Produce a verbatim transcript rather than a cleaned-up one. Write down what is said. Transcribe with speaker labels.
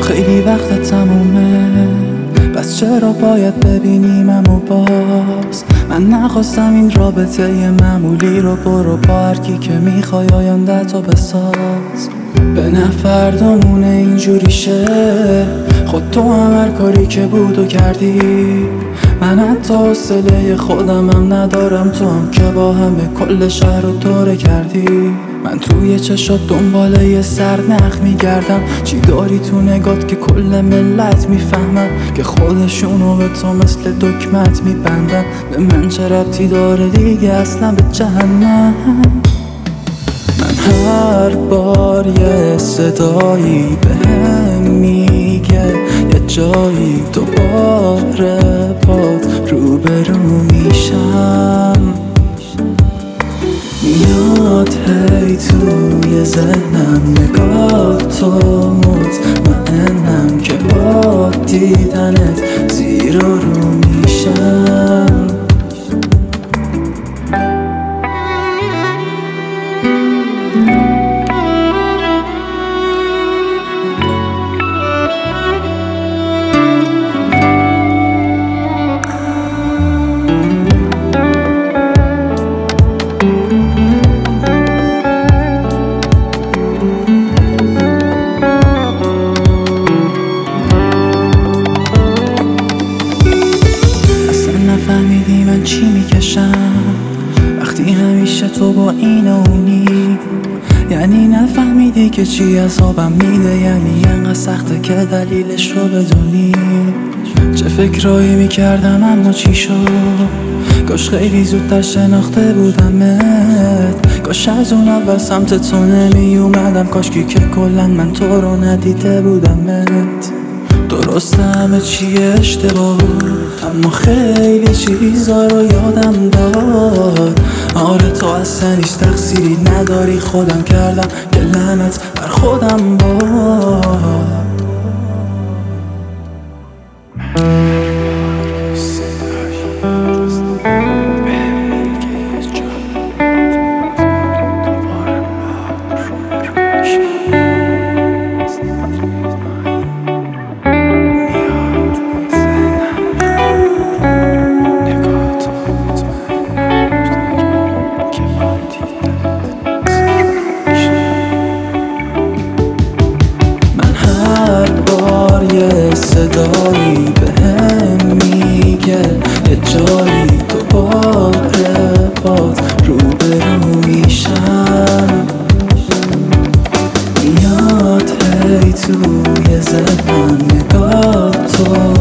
Speaker 1: خیلی وقت تمومه، بس چرا باید ببینیمم و باز؟ من نخواستم این رابطه معمولی رو، برو با هرکی که میخوای آینده تو بساز. به نفردمونه اینجوری شه، خود تو هم هر کاری که بود و کردی. من حتی حوصله خودمم ندارم، تو هم که با همه کل شهر رو دوره کردی. من توی چشات دنباله یه سرنخ میگردم، چی داری تو نگات که کل ملت میفهمن که خودشونو به تو مثل دکمت میبندن. به من چه ربطی داره دیگه اصلا به جهنم؟ من هر بار یه صدایی بهم میگه یه جایی دوباره باد روبرو میشم. میاد هی توی ذهنم نگاه تو، مطمئنم که با دیدنت زیر و رو میشم. نفهمیدی من چی میکشم وقتی همیشه تو با این و اونی؟ یعنی نفهمیدی که چی عذابم میده؟ یعنی انقدر سخته که دلیلش رو بدونی؟ چه فکرایی میکردم اما چی شد؟ کاش خیلی زودتر شناخته بودمت، کاش از اون اول سمت تو نمی اومدم، کاشکی که کلن من تو رو ندیده بودمت. درست همه چی اشتباه بود، اما خیلی چیزا رو یادم داد. آره تو اصلا هیچ تقصیری نداری، خودم کردم که لعنت بر خودم باد. صدایی بهم میگه یه جایی دوباره باد روبرو میشم. میاد هی توی ذهنم نگاه تو،